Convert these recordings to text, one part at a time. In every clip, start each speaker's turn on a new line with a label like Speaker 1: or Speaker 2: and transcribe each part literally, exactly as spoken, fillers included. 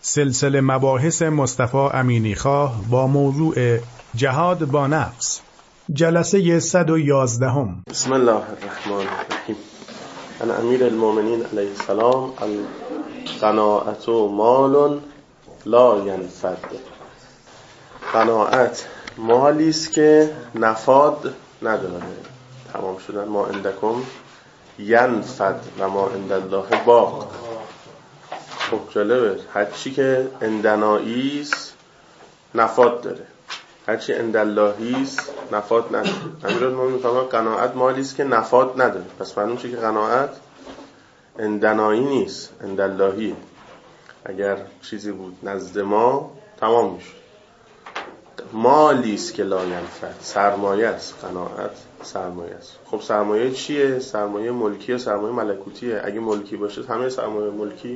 Speaker 1: سلسله مباحث مصطفی امینیخواه با موضوع جهاد با نفس، جلسه صد و یازدهم.
Speaker 2: بسم الله الرحمن الرحیم. عن امیر المؤمنین علیه السلام: القناعة مال لا ینفد. قناعت مالی است که نفاد نداره. تمام شدن ما عندکم ینفد و ما عند الله باق. خب جالبه، هرچی که عندنایی است نفاد داره، هرچی عنداللهی است نفاد نداره. امیرالمومنین میفهمن قناعت مالی است که نفاد نداره، پس معلوم میشه که قناعت عندنایی نیست، عنداللهی. اگر چیزی بود نزد ما تمام میشه. مالی است که لا ینفد، سرمایه است. قناعت سرمایه است. خب سرمایه چیه؟ سرمایه ملکی یا سرمایه ملکوتیه؟ اگه ملکی باشه همه سرمایه ملکی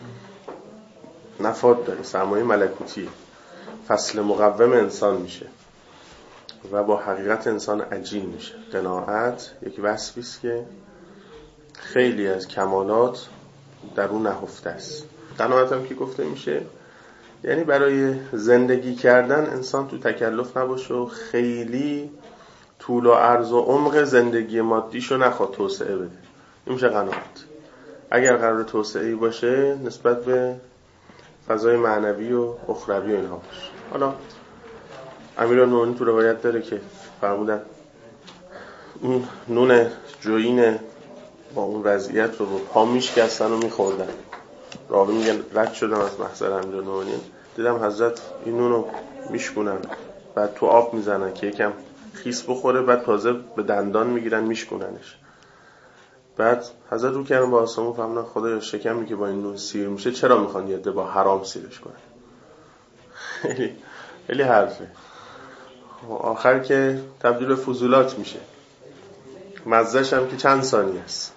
Speaker 2: نفاد داره. سرمایه ملکوتیه، فصل مقوم انسان میشه و با حقیقت انسان عجین میشه. قناعت یک وصفی است که خیلی از کمالات در اون نهفته است. قناعت هم که گفته میشه یعنی برای زندگی کردن انسان تو تکلف نباشه و خیلی طول و عرض و عمق زندگی مادیشو نخواد توسعه بده. این میشه قناعت. اگر قرار توسعه‌ای باشه نسبت به فضای معنوی و اخروی و اینها باشه. حالا امیرالمومنین تو روایت داره که فرمودن اون نون جوین با اون وضعیت رو با پا میشکستن و میخوردن. راوی میگن رد شدم از محضر امیرالمومنین، دیدم حضرت این نون رو میشکنن، بعد تو آب میزنن که یکم خیس بخوره، بعد تازه به دندان میگیرن میشکننش. بعد حضرت رو کردن با آسمون، فهموندن خدایا شکمی که با این نون سیر میشه چرا میخوان یه ده با حرام سیرش کنن؟ خیلی خیلی حرفه. آخر که تبدیل به فضولات میشه. مزهش هم که چند ثانیه است،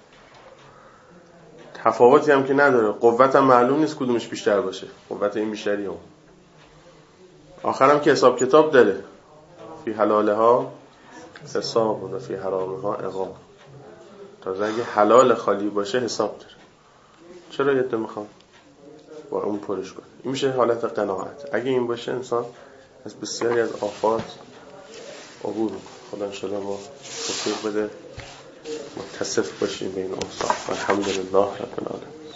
Speaker 2: تفاوتی هم که نداره، قوت هم معلوم نیست کدومش بیشتر باشه، قوت این بیشتری هم. آخر هم که حساب کتاب داره، فی حلالها حساب و فی حرامها عقاب. تازه اگه حلال خالی باشه حساب داره. چرا یه ده میخوام با اون پرش کنه؟ این میشه حالت قناعت. اگه این باشه انسان از بسیاری از آفات عبور میکنه. خدا انشاءالله ما توفیق بده متصف باشیم به این اوصاف. الحمدلله رب العالمین.